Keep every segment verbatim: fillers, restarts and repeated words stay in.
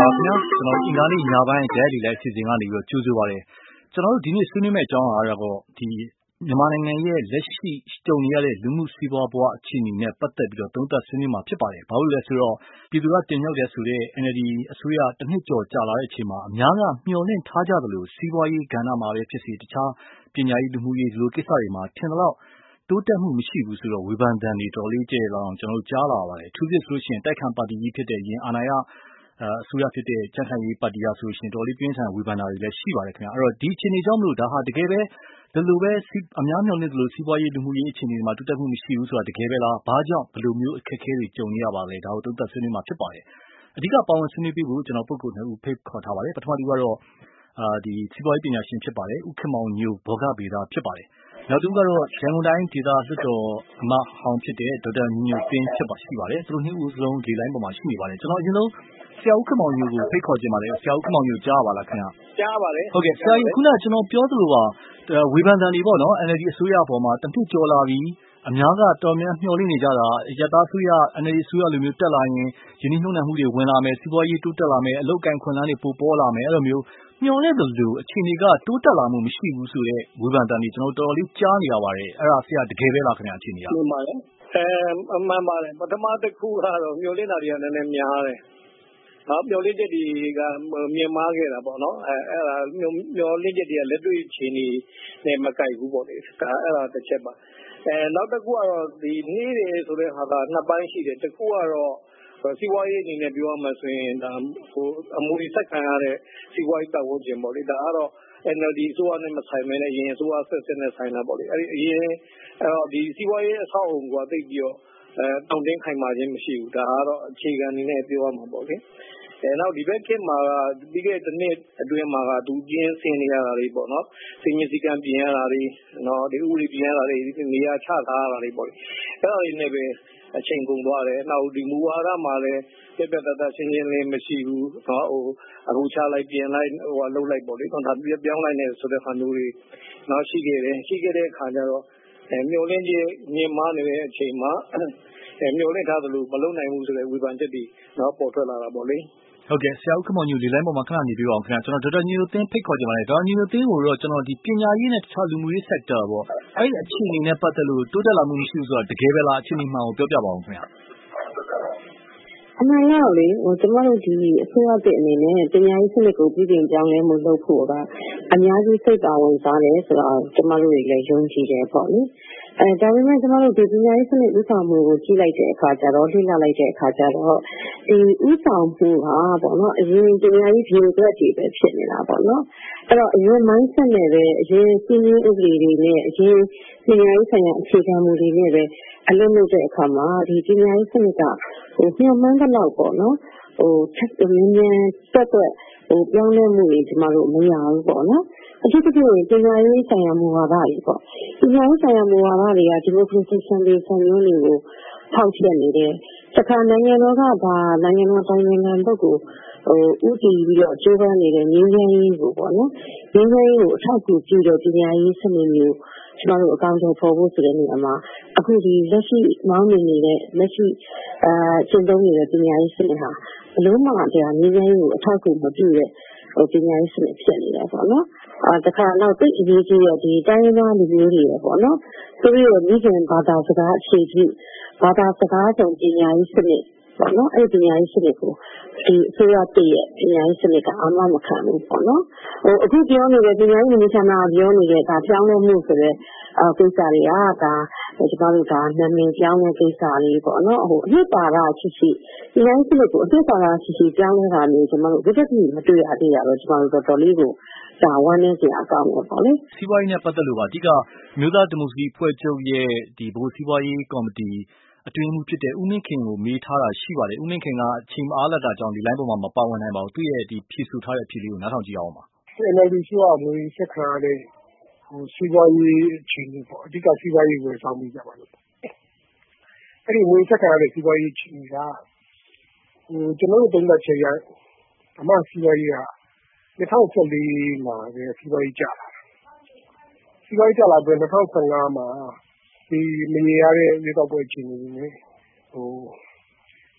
ပါခင်ဗျာကျွန်တော်အင်္ဂါနေ့ညပိုင်းဒဲလီလိုက်အစီအစဉ်ကနေပြီးတော့ကြိုးဆိုပါရစေကျွန်တော်တို့ဒီနေ့ဆွေးနွေးမယ့်အကြောင်းအရာကတော့ဒီမြန်မာနိုင်ငံရဲ့လက်ရှိကြုံနေရတဲ့လူမှုစီးပွားဘဝအခြေအနေနဲ့ပတ်သက်ပြီးတော့သုံးသပ်ဆွေးနွေးမှာဖြစ်ပါတယ်ဘာလို့လဲဆိုတော့ပြည်သူကတင်မြှောက်တဲ့ဆိုတဲ့ N L D အစိုးရတစ်နှစ်ကျော်ကြာလာတဲ့အချိန်မှာအများကမျှော်လင့်ထားကြသလိုစီးပွားရေးကဏ္ဍမှာပဲဖြစ်စေတခြားပညာရေးလူမှုရေးဒီလိုကိစ္စတွေမှာထင်သလောက်တိုးတက်မှုမရှိဘူးဆိုတော့ဝေဖန်သံတွေတော်လေးကျဲလောင်ကျွန်တော်တို့ကြားလာပါတယ်အထူးသဖြင့်ဆိုရှင်တိုက်ခံပါတီကြီးဖြစ်တဲ့ရင်အာဏာရအစိုးရဖြစ်တဲ့ကြံ့ခိုင်ရေးပါတီကဆိုရှင်တော်လေးပြင်းထန်ဝေဖန်တာတွေလည်းရှိပါတယ်ခင်ဗျာအဲ့တော့ဒီအခြေအနေကြောင့်မလို့ဒါဟာတကယ်ပဲဒီလိုပဲအများမျှော်လင့်သလိုစီးပွားရေးလူမှုရေးအခြေအနေတွေမှာတိုးတက်မှုမရှိဘူးဆိုတာတကယ်ပဲလားဘာကြောင့်ဘယ်လိုမျိုးအခက်အခဲတွေကြုံနေရပါလဲဒါကိုသုံးသပ်ဆွေးနွေးမှာဖြစ်ပါတယ်အဓိကပါဝင်ဆွေးနွေးပေးဖို့ကျွန်တော်ပုဂ္ဂိုလ်နှစ်ဦးဖိတ်ခေါ်ထားပါတယ်ပထမတစ်ခုကတော့အာဒီစီးပွားရေးပညာရှင်ဖြစ်ပါတယ်ဦးခင်မောင်ညိုဘောဂဗေဒဖြစ်ပါတယ်နောက်တစ်ခုကတော့ရန်ကုန်တိုင်းဒေသလွှတ်တော်အမတ်ဟောင်းဖြစ်တဲ့ဒေါက်တာညိုညိုပင်းဖြစ်ပါရှိပါတယ်သူတို့နှစ်ဦးစလုံးဒီလိုင်းပေါ်မှာရှိနေပါတယ်ကျွန်တော်အရင်ဆုံးဆရာဦးခင်မောင်ညိုကိုဖိတ်ခေါ်ခြင်းပါတယ်ဆရာဦးခင်မောင်ညိုကြားပါလားခင်ဗျာကြားပါတယ်ဟုတ်ကဲ့ဆရာကြီးခုနကကျွန်တော်ပြောသလိုပါဝေဖန်သံတွေပေါ့နော် N L D အစိုးရပေါ်မှာတစ်နှစ်ကျော်လာပြီအများကတော်များမျှော်လင့်နေကြတာရတအစိုးရ N L D အစိုးရလိုမျိုးတက်လာရင်ယင်းနှိမ့်နှုံမှုတွေဝင်လာမယ်စီးပွားရေးတိုးတက်လာမယ်အလုပ်ကိုင်ခွင့်လန်းတွေပိုပေါ်လာမယ်အဲ့လိုမျိုးမျှော်လင့်သလိုအခြေအနေကတိုးတက်လာမှုမရှိဘူးဆိုတော့ဝေဖန်သံတွေကျွန်တော်တော်တော်လေးကြားနေရပါတယ်အဲ့ဒါဆရာတကယ်ပဲလားခင်ဗျအခြေအနေကမှန်ပါတယ်အဲမှန်ပါတယ်ပထမတစ်ခုကတော့မျှော်လင့်တာတွေကလည်းနည်းနည်းများတယ်နော်မျောလင့်ချက်တွေကမြင်မာခဲ့တာပေါ့နော်အဲအဲ့ဒါမျောလင့်ချက်တွေကလက်တွေ့အခြေအနေနဲ့မကိုက်ဘူးပေါ့လေဒါအဲ့ဒါတစ်ချက်ပါအဲနောက်တစ်ခုကတော့ဒီနှီးတယ်ဆိုတဲ့ဟာကနှစ်ပိုင်းရှိတယ်တစ်ခုကတော့စီးပွားရေးအနေနဲ့ပြောရမှဆိုရင်ဒါဟိုအမူအဆက်ခံရတဲ့စီးပွားရေးပတ်ဝန်းကျင်ပေါ့လေဒါကတော့ N L D အစိုးရနဲ့မဆိုင်မဲနဲ့အရင်အစိုးရဆက်ဆက်နဲ့ဆိုင်တာပေါ့လေအဲ့ဒီအရင်အဲ့တော့ဒီစီးပွားရေးအဆောက်အအုံကသိပြီးတော့အဲတောင်းတင်းခိုင်မာခြင်းမရှိဘူးဒါကတော့အခြေခံအနေနဲ့ပြောရမှာပေါ့လေအဲနောက်ဒီဘက်ခေတ်မှာပြီးခဲ့တဲ့နှစ်အတွင်းမှာကဒူကျင်းဆင်းနေရတာတွေပေါ့နော်စီမင်းစည်းကမ်းပြင်ရတာတွေနော်ဒီဥပဒေပြင်ရတာတွေနေရာချထားရတာတွေပေါ့လေအဲ့ဒါတွေနဲ့ပဲအချိန်ကုန်သွားတယ်နောက်ဒီမူဝါဒမှာလည်းပြက်ပြက်တတ်တတ်ရှင်းရှင်းလင်းမရှိဘူးနော်ဟိုအခုချလိုက်ပြင်လိုက်ဟိုလှုပ်လိုက်ပေါ့လေတော့ဒါပြောင်းလိုက်နေဆိုတဲ့ဟာမျိုးတွေနော်ရှိခဲ့တယ်ရှိခဲ့တဲ့အခါကျတော့အဲမျောလင်းခြင်းမြင်မာနေတဲ့အချိန်မှာအဲမျောလင့်ထားသလိုမလုံနိုင်ဘူးဆိုတဲ့ဝေဖန်ချက်တွေနော်ပေါ်ထွက်လာတာပေါ့လေဟုတ်ကဲ့ဆရာဦးခင်မောင်ညိုဒီလိုင်းပေါ်မှာခဏနေပြပါအောင်ခင်ဗျာကျွန်တော်ဒေါက်တာညိုသင်းဖိတ်ခေါ်ကြပါမယ်ဒေါက်တာညိုသင်းကိုတော့ကျွန်တော်ဒီပညာရေးနဲ့တခြားလူမှုရေး sector ပေါ့အဲ့ဒီအခြေအနေနဲ့ပတ်သက်လို့တိုးတက်လာမှုမရှိဘူးဆိုတာတကယ်ပဲလားအခြေအနေမှန်ကိုပြောပြပါအောင်ခင်ဗျာအမှန်တော့လေဟိုကျမတို့ဒီအစိုးရတဲ့အနေနဲ့ပညာရေးစနစ်ကိုပြည်ပြင်ပြောင်းလဲမှုလုပ်ဖို့ကအများကြီးစိတ်ပါဝင်စားတယ်ဆိုတော့ကျမတို့တွေလည်းယုံကြည်တယ်ပေါ့လေအဲဒါပေမဲ့ကျမတို့ဒီပညာရေးစနစ်ဥဆောင်မှုကိုကြည့်လိုက်တဲ့အခါကျတော့လေ့လာလိုက်တဲ့အခါကျတော့ဒီဥဆောင်မှုဟာပေါ့နော်အရင်ပညာရေး bureaucracy ပဲဖြစ်နေတာပေါ့နော်အဲ့တော့အရင် mindset နဲ့ပဲအရင်စီးပွားရေးဥပဒေတွေနဲ့အရင်ပညာရေးဆိုင်ရာအခြေခံမူတွေနဲ့ပဲအလုပ်လုပ်တဲ့အခါမှာဒီပညာရေးစနစ်ကဟိုညှိနှိုင်းတဲ့လောက်ပေါ့နော်ဟိုချက်မြင်းမြန်းတက်တက်ဟိုပြောင်းလဲမှုတွေကျမတို့မရဘူးပေါ့နော်အထူးသဖြင့်ပညာရေးဆိုင်ရာမူဝါဒတွေပေါ့ပညာရေးဆိုင်ရာမူဝါဒတွေကဒီမိုကရေစီစံတွေစံမျိုးတွေကိုထောက်ချက်နေတယ်တခါနိုင်ငံတော်ကဒါနိုင်ငံတော်တိုင်းနိုင်ငံဘက်ကိုဟိုဥတည်ပြီးတော့ကြိုးပမ်းနေတဲ့ငြိမ်းချမ်းရေးကိုပေါ့နော်ငြိမ်းချမ်းရေးကိုအထောက်အကူပြုတဲ့ပညာရေးစနစ်မျိုးကျမတို့အကောင့်တွေပေါ်ဖို့ဆိုတဲ့နေရာမှာအခုဒီလက်ရှိမောင်းနေနေတဲ့လက်ရှိအာရှင်းသုံးနေတဲ့ပညာရေးစနစ်ဟာဘလို့မှတရားငြိမ်းချမ်းရေးကိုအထောက်အကူမပြုတဲ့ဟိုပညာရေးစနစ်ဖြစ်နေတယ်ပေါ့နော်အာတခါတော့သိအရေးကြီးတဲ့ဒီတိုင်းရင်းသားလူမျိုးတွေပေါ့နော်သူတို့ရဲ့မိခင်ဘာသာစကားအခြေပြုဘာသာစကားစုံပညာရေးစနစ်ပေါ့နော်အဲ့ဒီပညာရေးစနစ်ကိုဒီအစိုးရတည်ရဲ့ပညာရေးစနစ်ကအာမမခံဘူးပေါ့နော်ဟိုအခုပြောနေတဲ့ပညာရေးဝန်ကြီးဌာနပြောနေတဲ့ဒါပြောင်းလဲမှုဆိုတဲ့အာကိစ္စတွေကဒါကျမတို့ဒါနာမည်ပြောင်းတဲ့ကိစ္စလေးပေါ့နော်ဟိုအနှစ်ပါရရှိရှိပညာရေးစနစ်ကိုအနှစ်ပါရရှိရှိပြောင်းလဲတာမျိုးကျမတို့ဒီတစ်ခုမတွေ့ရသေးတာတော့ကျမတို့တော်တော်လေးကိုဒါဝမ်းနေစရာအကောင်းပဲပေါ့လေစီးပွားရေးနဲ့ပတ်သက်လို့ပါအဓိကမြို့သားဒီမိုကရေစီဖွဲ့ချုပ်ရဲ့ဒီဘိုးစီးပွားရေးကော်မတီအတွင်းမှုဖြစ်တဲ့ဦးမင်းခင်ကိုမေးထားတာရှိပါတယ်ဦးမင်းခင်ကအချိန်အားလက်တာကြောင့်ဒီလိုင်းပေါ်မှာမပါဝင်နိုင်ပါဘူးသူ့ရဲ့ဒီဖြည့်ဆို့ထားတဲ့အဖြေလေးကိုနားထောင်ကြည့်အောင်ပါ N L D ဆိုတော့မျိုးဆက်ခံရတဲ့ဟိုစီးပွားရေးအခြေအနေပေါ့အဓိကစီးပွားရေးကိုစောင့်ပြီးကြပါလို့အဲ့ဒီမျိုးဆက်ခံရတဲ့စီးပွားရေးအခြေအနေကဟိုကျွန်တော်တို့သုံးသပ်ချက်ရအမှစီးပွားရေးက၂၀၁၄မှာပဲစီးပွားရေးကျလာစီးပွားရေးကျလာပြီး၂၀၁၅မှာဒီမရေရတဲ့ရေတောက်ပွဲအခြေအနေတွေနဲ့ဟို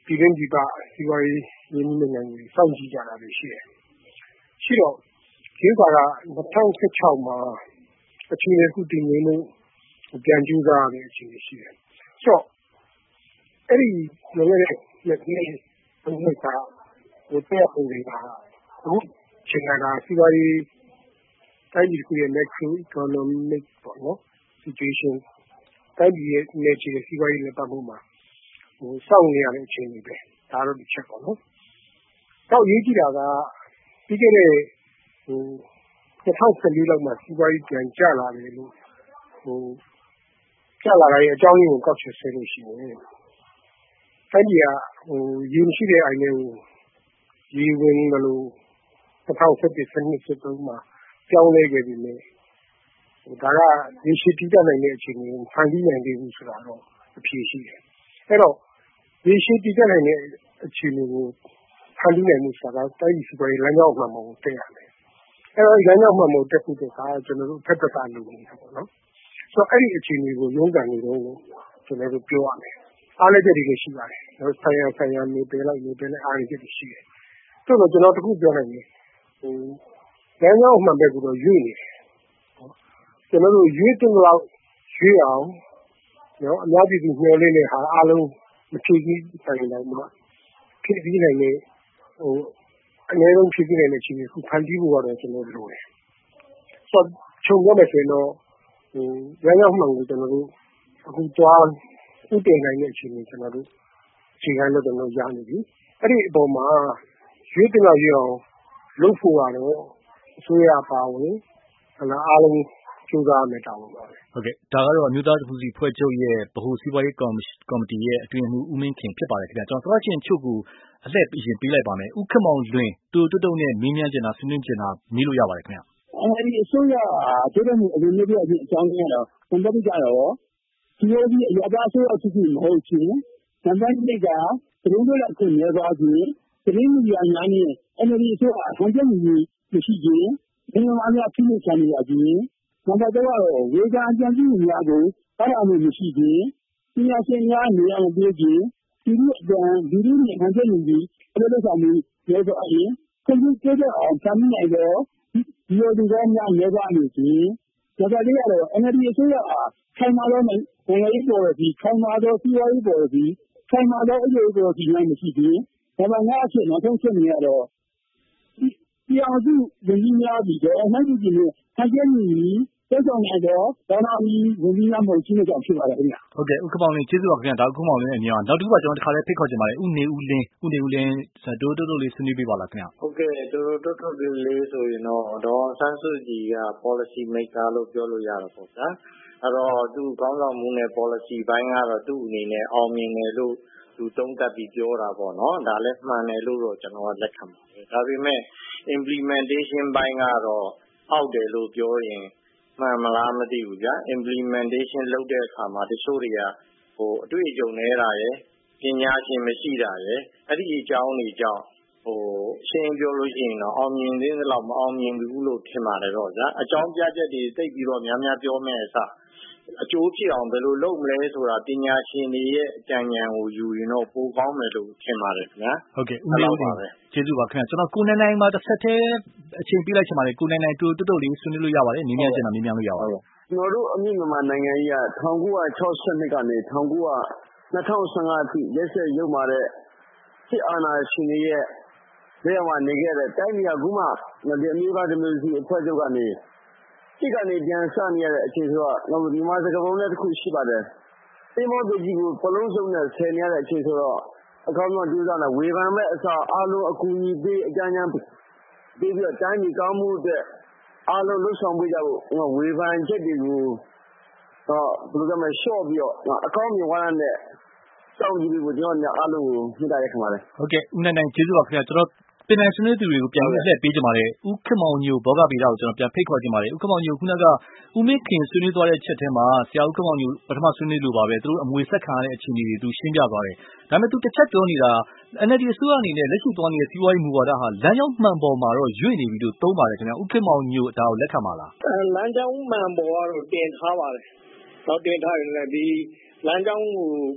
ပြည်တွင်းပြည်ပစီးပွားရေးရင်းနှီးမြှုပ်နှံမှုတွေစောင့်ကြည့်ကြတာတွေရှိတယ်။ရှိတော့ဒီဥစ္စာက၂၀၁၆မှာအခြေအနေအခုတည်ငြိမ်မှုပြန်ကြိုးစားရတဲ့အခြေအနေရှိတယ်။ဆိုတော့အဲ့ဒီလွန်ခဲ့တဲ့နှစ်နှစ်သုံးနှစ်ကဟိုတဲ့ပုံတွေကအခုချိန်ကစီးပွားရေးတိုင်းပြည်တစ်ခုရဲ့ macro economic ပေါ့နော် situation တိုင်းပြည်ရဲ့နေချေစီးပွားရေးနဲ့ပတ်သက်မှာဟိုစောင့်နေရတဲ့အခြေအနေပဲဒါတော့တစ်ချက်ပေါ့နော်။တော့ရေးကြည့်တာကပြီးခဲ့တဲ့ဟို၂၀၁၄လောက်မှာစီးပွားရေးပြန်ကျလာတယ်လို့ဟိုကျလာတဲ့အကြောင်းရင်းကိုကောက်ချက်ဆွဲလို့ရှိရင်တိုင်းပြည်ကဟိုရေမရှိတဲ့အိုင်နဲ့ရေဝင်မလို့၂၀၁၁ ၁၂ ၁၃မှာပြောင်းလဲခဲ့ပြီလေဟိုဒါကရေရှိတည်တတ်နိုင်တဲ့အခြေအနေကိုဖန်တီးနိုင်သေးဘူးဆိုတာတော့အဖြေရှိတယ်အဲ့တော့ရေရှိတည်တတ်နိုင်တဲ့အခြေအနေကိုဖန်တီးနိုင်မှုဆိုတာကတိုင်းပြည်စီးပွားရေးလမ်းကြောင်းမှန်မှန်ကိုတက်ရတယ်အဲ့တော့ဒီလမ်းကြောင်းမှန်မှန်တက်ဖို့တော့ကျွန်တော်တို့ဖက်ဖက်ကလုပ်နေတာပေါ့နော်ဆိုတော့အဲ့ဒီအခြေအနေကိုရုန်းကန်နေတော့ကျွန်တော်တို့ပြောရမယ်အားလည်းချက်တွေရှိပါတယ်နော်ဆိုင်ရဆိုင်ရနေပေးလိုက်နေပေးလိုက်အားလည်းချက်တွေရှိတယ်ဆိုတော့ကျွန်တော်တခုပြောနိုင်တယ်ဟိုလမ်းကြောင်းမှန်ပဲကိုတော့ရွေ့နေတယ်ကျွန်တော်တို့ရွေ့တဲ့လောက်ရွေ့အောင်နော်အများပြည်သူမျှော်လင့်တဲ့ဟာအားလုံးမဖြည့်ဆည်းနိုင်နိုင်မှာဖြည့်ဆည်းနိုင်တဲ့ဟိုအနည်းဆုံးဖြည့်ဆည်းနိုင်တဲ့အခြေအနေကိုဖန်တီးဖို့ကတော့ကျွန်တော်တို့လိုတယ်ဆိုတော့ခြုံပြောမယ်ဆိုရင်တော့ဟိုလမ်းကြောင်းမှန်ကိုကျွန်တော်တို့အခုသွားဥတည်နိုင်တဲ့အခြေအနေကျွန်တော်တို့ချိန်ခိုင်းလို့ကျွန်တော်ရနေပြီအဲ့ဒီအပေါ်မှာရွေးတင်လောက်ရအောင်လုပ်ဖို့ကတော့အစိုးရပါဝင်ဟလာအားလုံးကြိုးစားမယ်တောင်းပါပဲဟုတ်ကဲ့ဒါကတော့အမျိုးသားဒီမိုကရေစီဖွဲ့ချုပ်ရဲ့ဗဟိုစီးပွားရေးကော်မတီရဲ့အတွင်းမှုဦးမင်းခင်ဖြစ်ပါတယ်ခင်ဗျာကျွန်တော်စကားချင်းချုပ်ကိုအလှည့်ပြင်ပေးလိုက်ပါမယ်ဦးခင်မောင်လွင်တူတုတ်တုတ်နဲ့မင်းမြန်းကျင်တာဆွေးနွေးကျင်တာမေးလို့ရပါတယ်ခင်ဗျာအဲဒီအစိုးရတိုးတက်မှုအလိုမျိုးပြခြင်းအကြောင်းရင်းတော့ဘယ်လိုကြတော့ဒီလိုဒီအရသာအစိုးရဖြစ်ဖြစ်မဟုတ်ချင်းနံပါတ်နှစ်ကသတင်းတွေလက်ကိုနေသွားခြင်းသတင်းမီဒီယာများနဲ့ အန်အယ်လ်ဒီ အစိုးရဟန်ချက်မှုမရှိခြင်းဒီလိုအများဖိနှိပ်ခံရခြင်းနံပါတ်သုံးကတော့ဝေဒအကြံပြုမှုများကိုအားအမှုမရှိခြင်းပညာရှင်များနေရာမပေးခြင်းဒီလိုအကြံဒီလိုနဲ့ဟန်ချက်မှုကြီးအဲ့လိုဆောင်မှုရဲဆိုအရင်ကွန်ပျူတာအောင်ဆမ်းနိုင်တော့ဒီလိုဒီကောများရဲသွားနေခြင်းဒါကြတဲ့ကတော့ အန်အယ်လ်ဒီ အစိုးရခိုင်မာသောနိုင်ငံရေးပေါ်လစီခိုင်မာသောစီးပွားရေးပေါ်လစီခိုင်မာသောအရေးပေါ်လစီများမရှိခြင်းဒါမှငါအဖြစ်နောက်ဆုံးဖြစ်နေရတော့တရားသူဝန်ကြီးများပြီးတော့အမှန်တကယ်လို့ဟန်ချက်မှုကြီးတက်ဆောင်နေတော့ဒါနာမီဝန်ကြီးများမဟုတ်ချင်းကြောင့်ဖြစ်ပါတယ်ခင်ဗျာဟုတ်ကဲ့ဥက္ကမောင်လင်းကျေးဇူးပါခင်ဗျာဒါဥက္ကမောင်လင်းအမြင်ပါနောက်တစ်ခုကကျွန်တော်တစ်ခါလေးဖိတ်ခေါ်ချင်ပါတယ်ဥနေဦးလင်းဥနေဦးလင်းတိုးတိုးတိုးလေးဆွေးနွေးပေးပါလားခင်ဗျာဟုတ်ကဲ့တိုးတိုးတိုးတိုးလေးဆိုရင်တော့ဒေါ်ဆန်းစုကြည်က policy maker လို့ပြောလို့ရတာပေါ့ဗျာအဲ့တော့သူကောင်းဆောင်မှုနဲ့ policy ဘိုင်းကတော့သူ့အနေနဲ့အောင်မြင်တယ်လို့သူတုံးတက်ပြီးပြောတာပေါ့နော်ဒါလည်းမှန်တယ်လို့တော့ကျွန်တော်ကလက်ခံပါတယ်ဒါပေမဲ့ implementation ဘိုင်းကတော့အောက်တယ်လို့ပြောရင်မှန်မလားမသိဘူးဗျာ implementation လုပ်တဲ့အခါမှာတချို့တွေကဟိုအတွေ့အကြုံနေတာရယ်ပညာရှင်မရှိတာရယ်အဲ့ဒီအကြောင်းတွေကြောင့်ဟိုရှင်းပြောလို့ရှိရင်တော့အောင်မြင်သေးသလောက်မအောင်မြင်ဘူးလို့ထင်ပါတယ်တော့ဗျာအကြောင်းပြချက်တွေသိပြီးတော့များများပြောမယ်အစားအကျိုးဖြစ်အောင်ဘယ်လိုလုပ်မလဲဆိုတာပညာရှင်တွေရဲ့အကြံဉာဏ်ကိုယူရင်တော့ပိုကောင်းမယ်လို့ထင်ပါတယ်ခင်ဗျာဟုတ်ကဲ့ဦးလေးပါပဲကျေးဇူးပါခင်ဗျာကျွန်တော်ကိုနိုင်နိုင်မှာတစ်ဆက်တည်းအချိန်ပေးလိုက်ချင်ပါတယ်ကိုနိုင်နိုင်တူတုတ်တုတ်လေးဆွေးနွေးလို့ရပါတယ်နင်းမြန်းကျင်တာနင်းမြန်းလို့ရပါတယ်ကျွန်တော်တို့အမြင့်မြန်မာနိုင်ငံကြီးက၁၉၆၂ကနေ၁၉၂၀၁၅အထိရက်ဆက်ရုပ်မာတဲ့စစ်အာဏာရှင်တွေရဲ့လက်အောက်မှာနေခဲ့တဲ့တိုင်းပြည်ကခုမှဒီအမျိုးသားဒီမိုကရေစီအဖွဲ့ချုပ်ကနေစစ်ကနေပြန်စနေရတဲ့အချိန်ဆိုတော့ဒီမှာစကားပုံနဲ့တစ်ခုရှိပါတယ်။တိမောတကြီးကိုပလုံးစုံနဲ့ဆယ်နေရတဲ့အချိန်ဆိုတော့အကောင်းဆုံးကြိုးစားနေဝေဖန်မဲ့အစားအားလုံးအကူအညီပေးအကြမ်းကြမ်းပေးပြီးတော့တိုင်းပြည်ကောင်းမှုအတွက်အားလုံးလှုပ်ဆောင်ပေးကြဖို့ဝေဖန်ချက်တွေကိုတော့ဘယ်လိုကမှရှော့ပြီးတော့အကောင်းမြင်ဝါဒနဲ့စောင့်ကြည့်ပြီးကျွန်တော်အားလုံးကိုမြစ်တာရက်ခပါတယ်။ဟုတ်ကဲ့ဦးနိုင်နိုင်ကျေးဇူးပါခင်ဗျာကျွန်တော်ပင်နိုင်ဆွေးနွေးသူတွေကိုပြန်ပြီးလှည့်ပေးကြပါလေဦးခင်မောင်ညိုဘောဂဗေဒကိုကျွန်တော်ပြန်ဖိတ်ခေါ်ကြပါလေဦးခင်မောင်ညိုခုနကဦးမင်းခင်ဆွေးနွေးသွားတဲ့ချက်ထဲမှာဆရာဦးခင်မောင်ညိုပထမဆွေးနွေးလို့ပါပဲသူတို့အမွေဆက်ခံရတဲ့အခြေအနေတွေသူရှင်းပြသွားတယ်ဒါပေမဲ့သူတစ်ချက်ပြောနေတာ အန်အယ်လ်ဒီ အစိုးရအနေနဲ့လက်ရှိသွားနေတဲ့စီးပွားရေးမူဝါဒဟာလမ်းကြောင်းမှန်ပေါ်မှာတော့ရွေ့နေပြီလို့သုံးပါတယ်ခင်ဗျာဦးခင်မောင်ညိုဒါကိုလက်ခံပါလားလမ်းကြောင်းမှန်ပေါ်ကတော့တင်ထားပါတယ်တော့တင်ထားရင်လည်းဒီလမ်းကြောင်းကို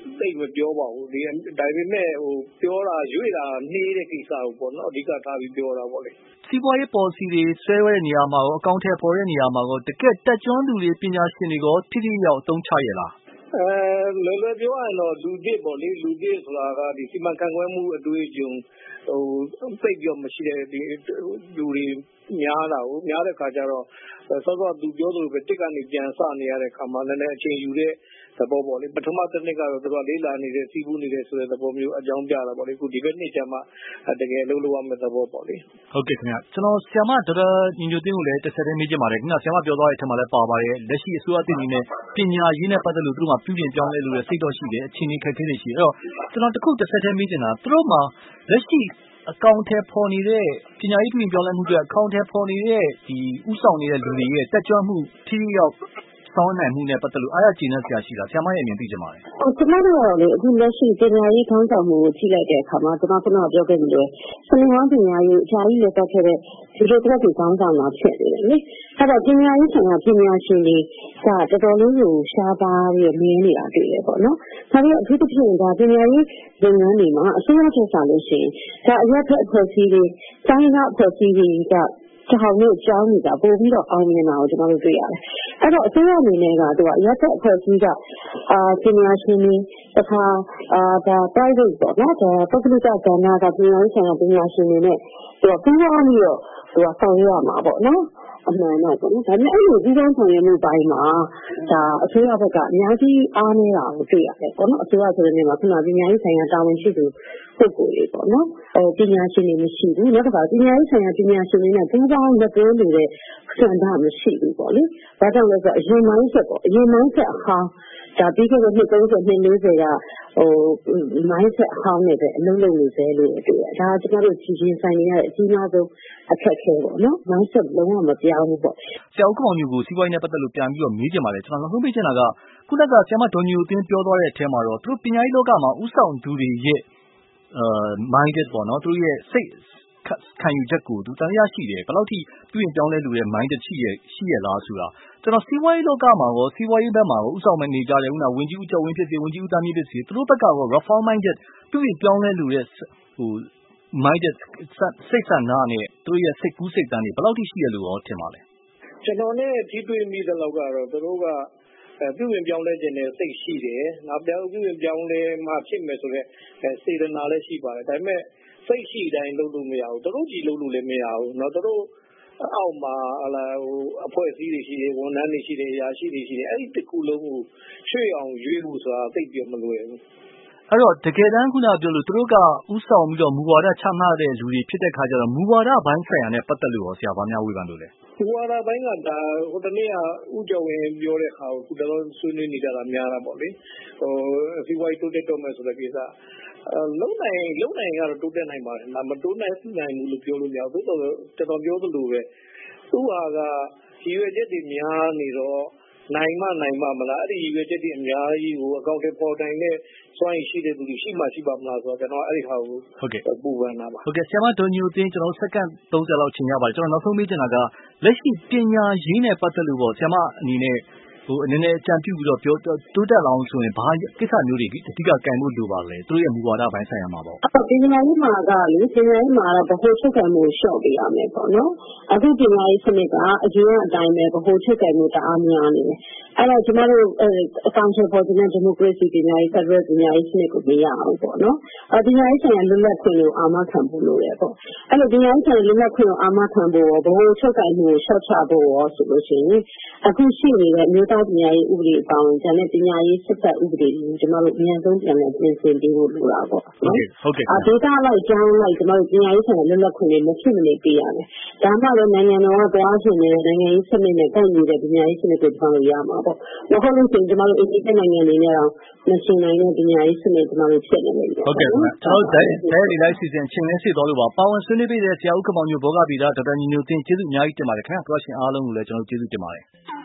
သိမပြောပါဘူးဒီဒါပေမဲ့ဟိုပြောတာရွေ့တာနှေးတဲ့ကိစ္စကိုပေါ့နော်အဓိကထားပြီးပြောတာပေါ့လေစီးပွားရေး policy တွေဆွဲရတဲ့နေရာမှာရောအကောင့်ထဲပေါ်တဲ့နေရာမှာရောတကယ်တက်ကျွန်းသူတွေပညာရှင်တွေရောထိထိရောက်အသုံးချရလားအဲလွယ်လွယ်ပြောရရင်တော့လူတစ်ပေါ့လေလူတစ်ဆိုတာကဒီစီမံခန့်ခွဲမှုအတွေ့အကြုံဟိုသိပြောမရှိတဲ့ဒီလူတွေများတာကိုများတဲ့ခါကျတော့စောစောသူပြောသလိုပဲတစ်ကနေပြန်စနေရတဲ့ခါမှာလည်းအချိန်ယူတဲ့သဘောပေါ့လေပထမတစ်နှစ်ကတော့သူကလေးလာနေတဲ့စီးပူးနေတဲ့ဆိုတဲ့သဘောမျိုးအကြောင်းပြတာပေါ့လေအခုဒီဘက်နှစ်ကျမှတကယ်လုံးလုံးရမယ့်သဘောပေါ့လေဟုတ်ကဲ့ခင်ဗျကျွန်တော်ဆရာမဒေါက်တာညီညွတ်သိန်းကိုလည်းတစ်ဆက်တည်းမေးချင်ပါတယ်ခင်ဗျဆရာမပြောသွားတဲ့အထက်မှာလည်းပါပါတယ်လက်ရှိအစိုးရတည်နေတဲ့ပညာရေးနဲ့ပတ်သက်လို့သူတို့မှာပြုပြင်ပြောင်းလဲလို့ရစိတ်တော်ရှိတယ်အခြေအနေခက်ခဲနေရှိတယ်အဲ့တော့ကျွန်တော်တခုတစ်ဆက်တည်းမေးချင်တာသူတို့မှာလက်ရှိအကောင့်ထဲပေါ်နေတဲ့ပညာရေးပြုပြင်ပြောင်းလဲမှုတွေအကောင့်ထဲပေါ်နေတဲ့ဒီဥဆောင်နေတဲ့လူတွေရဲ့တက်ကြွမှုထိရောက်စောင်းနိုင်မှုနဲ့ပတ်သက်လို့အားရကျေနပ်စရာရှိတာဆရာမရဲ့အမြင်သိချင်ပါတယ်။ဟုတ်ကျွန်တော်တို့ကလေအခုလက်ရှိပညာရေးခေါင်းဆောင်မှုကိုကြည့်လိုက်တဲ့အခါမှာကျွန်တော်ကတော့ပြောခဲ့တယ်လေစနေဝမ်းပညာရေးအကြာကြီးလက်ပတ်ခဲ့တဲ့ဒီလိုတစ်ခုခေါင်းဆောင်လာဖြစ်နေတယ်လေ။အဲ့တော့ပညာရေးဆိုင်ရာပညာရှင်တွေကတော်တော်လေးကိုရှားပါးပြီးမြင်နေတာတွေ့ရပေါ့နော်။ဒါပေမဲ့အထူးသဖြင့်ဒါပညာရေးလုပ်ငန်းတွေမှာအစိုးရချက်စားလို့ရှိရင်ဒါအရက်ဖက်အဖွဲ့အစည်းတွေတိုင်းနာအဖွဲ့အစည်းတွေကကြောင်နဲ့ကြောင်းနေတာပို့ပြီးတော့အောင်မြင်တာကိုကျွန်တော်တို့တွေ့ရတယ်။အဲ့တော့အစိုးရအနေနဲ့ကသူကရက်သက်အဖွဲ့အစည်းကအာပညာရှင်တွေတခါအာဒါ private ပေါ့နော်ဒါပုဂ္ဂလိကကဏ္ဍကပညာရေးဆိုင်ရာပညာရှင်တွေနဲ့သူကပူးပေါင်းပြီးတော့သူကဆောင်ရွက်ရမှာပေါ့နော်အမှန်တော့ပေါ့နော်ဒါပေမဲ့အဲ့လိုပူးပေါင်းဆောင်ရွက်မှုပိုင်းမှာဒါအစိုးရဘက်ကအများကြီးအားနည်းတာကိုတွေ့ရတယ်ပေါ့နော်အစိုးရဆိုတဲ့နေရာမှာခုနပညာရေးဆိုင်ရာတာဝန်ရှိသူပုဂ္ဂိုလ်တွေပေါ့နော်ဟိုပညာရှင်တွေမရှိဘူးနောက်တစ်ခါပညာရေးဆိုင်ရာပညာရှင်တွေနဲ့ပူးပေါင်းလက်တွဲနေတဲ့ဆန္ဒမရှိဘူးပေါ့လေဒါကြောင့်လည်းဆိုအရင်မိုင်းဆက်ပေါ့အရင်မိုင်းဆက်အခါဒါပြီးခဲ့တဲ့နှစ်သုံးဆယ်နှစ်လေးဆယ်ကဟိုမိုင်းဆက်အဟောင်းနဲ့ပဲအလုံးလုံးနေသေးလို့တွေ့ရဒါကျွန်တော်တို့ကြီးချင်းဆိုင်နေရတဲ့အကြီးမားဆုံးအခက်အခဲပေါ့နော်မိုင်းဆက်လုံးဝမပြောင်းဘူးပေါ့ဆရာဦးကောင်မျိုးကိုစီးပွားရေးနဲ့ပတ်သက်လို့ပြန်ပြီးတော့မေးချင်ပါတယ်ကျွန်တော်နောက်ဆုံးမေးချင်တာကခုနကဆရာမဒေါ်ညိုအင်းပြောသွားတဲ့အထဲမှာတော့သူတို့ပညာရေးလောကမှာဥဆောင်သူတွေရဲ့အာ minded ပေါ့နော်သူတို့ရဲ့စိတ်ခံယူချက်ကိုသူတန်ရရှိတယ်ဘယ်လောက်ထိပြုရင်ပြောင်းလဲလူရဲ့ minded ရှိရရှိရလားဆိုတာကျွန်တော်စီးပွားရေးလောကမှာရောစီးပွားရေးဘက်မှာရောဥဆောင်မနေကြတယ်ဦးနာဝင်ကြီးဦးကျော်ဝင်းဖြစ်စေဝင်ကြီးဦးသားမြင့်ဖြစ်စေသူတို့ဘက်ကရော reform minded ပြုရင်ပြောင်းလဲလူရဲ့ဟို minded စိတ်ဆန္ဒနဲ့သူတို့ရဲ့စိတ်ကူးစိတ်တမ်းတွေဘယ်လောက်ထိရှိရလို့ရောထင်ပါလဲကျွန်တော်နဲ့ထိတွေ့မိတဲ့လောက်ကတော့သူတို့ကပြုပြင်ပြောင်းလဲခြင်းနဲ့စိတ်ရှိတယ်။နောက်ပြောင်းပြုပြင်ပြောင်းလဲမှဖြစ်မယ်ဆိုတော့စေတနာလည်းရှိပါတယ်။ဒါပေမဲ့စိတ်ရှိတိုင်းလုပ်လို့မရဘူး။သူတို့ကြည့်လို့လည်းမရဘူး။နော်သူတို့အောက်မှာဟလာဟိုအဖွဲ့အစည်းတွေရှိတယ်ဝန်ထမ်းတွေရှိတယ်အရာရှိတွေရှိတယ်အဲ့ဒီတစ်ခုလုံးကိုရွှေ့အောင်ရွေးဖို့ဆိုတာသိပြမလွယ်ဘူး။အဲ့တော့တကယ်တမ်းခုနပြောလို့သူတို့ကဥဆောင်ပြီးတော့မူဝါဒချမှတ်တဲ့လူတွေဖြစ်တဲ့ခါကျတော့မူဝါဒဘိုင်းဆိုင်ရာနဲ့ပတ်သက်လို့ရောဆရာဘာများဝေဖန်လို့လဲမူဝါဒဘိုင်းကဒါဟိုတနေ့ကဥကျော်ဝင်ပြောတဲ့ခါကိုခုတော်ဆွေးနွေးနေကြတာများတာပေါ့လေဟိုစီဝိုင်းတိုးတက်တော့မယ်ဆိုတဲ့ကိစ္စအဲလုံနိုင်လုံနိုင်ကတော့တိုးတက်နိုင်ပါတယ်ဒါမတိုးနိုင်နိုင်ဘူးလို့ပြောလို့မရဘူးသို့တော်တော်တော်ပြောသလိုပဲသူ့ဟာကရည်ရွယ်ချက်တွေများနေတော့နိုင်မနိုင်မမလားအဲ့ဒီရည်ရွယ်ချက်တွေအများကြီးကိုအကောင့်တွေပေါ်တိုင်းနဲ့စွမ်းရည်ရှိတဲ့သူတွေရှိမှရှိပါမလားဆိုတော့ကျွန်တော်အဲ့ဒီဟာကိုဟုတ်ကဲ့ပူပန်တာပါဟုတ်ကဲ့ဆရာမဒေါ်ညိုသိန်းကျွန်တော်စက္ကန့်သုံးဆယ်လောက်ချိန်ရပါတယ်ကျွန်တော်နောက်ဆုံးမေးချင်တာကလက်ရှိပညာရေးနဲ့ပတ်သက်လို့ပေါ့ဆရာမအနေနဲ့ဟိုအနေနဲ့အကြံပြုပြီးတော့ပြောတိုးတက်အောင်ဆိုရင်ဘာကိစ္စမျိုးတွေအဓိကကံဖို့လိုပါလဲသူတို့ရဲ့မူဝါဒပိုင်းဆိုင်ရာမှာပေါ့အဲ့ပညာရေးမှာကလေပညာရေးမှာတော့ဘ ਹੁ ချုပ်ကံမှုလျှော့ပေးရမယ်ပေါ့နော်အခုပညာရေးစနစ်ကအရင်အတိုင်းပဲဘ ਹੁ ချုပ်ကံမှုတအားများနေတယ်အဲ့တော့ကျမတို့အကောင့်ထဲပေါ်တဲ့ဒီမိုကရေစီပညာရေးဖက်ဒရယ်ပညာရေးစနစ်ကိုမရအောင်ပေါ့နော်အပညာရေးဆိုင်ရာလွတ်လပ်ခွင့်ကိုအာမခံဖို့လိုတယ်ပေါ့အဲ့လိုပညာရေးဆိုင်ရာလွတ်လပ်ခွင့်ကိုအာမခံဖို့ရောဘ ਹੁ ချုပ်ကံမှုကိုလျှော့ချဖို့ရောဆိုလို့ရှိရင်အခုရှိနေတဲ့မြို့သားပညာရေးဥပဒေအပေါင်းကျန်တဲ့ပညာရေးစစ်တပ်ဥပဒေတွေကိုကျမတို့အများဆုံးပြန်လည်ပြင်ဆင်ပေးဖို့လိုတာပေါ့နော်ဟုတ်ကဲ့အဒေတာလိုက်ကျောင်းလိုက်ကျမတို့ပညာရေးဆိုင်ရာလွတ်လပ်ခွင့်တွေမဖြစ်မနေပေးရမယ်ဒါမှလည်းနိုင်ငံတော်ကသွားရှင်နေတဲ့နိုင်ငံရေးစနစ်နဲ့ကိုက်ညီတဲ့ပညာရေးစနစ်ကိုကျမတို့ရမှာပေါ့မဟုတ်လို့ရှိရင်ကျမတို့အင်တာနက်နိုင်ငံတွေနဲ့တော့မရှင်နိုင်တဲ့ပညာရေးစနစ်ကျမတို့ဖြစ်နေတယ်ဟုတ်ကဲ့ကျွန်တော်တို့အဲဒီလိုက်စီစဉ်ချင်းလဲစစ်တော်လို့ပါပါဝင်ဆွေးနွေးပေးတဲ့ဆရာဦးခင်မောင်မျိုးဘောဂဗီဒဒေါက်တာညီညွတ်သိန်းကျေးဇူးအများကြီးတင်ပါတယ်ခင်ဗျာကြွားရှင်အားလုံးကိုလည်းကျွန်တော်တို့ကျေးဇူးတင်ပါတယ်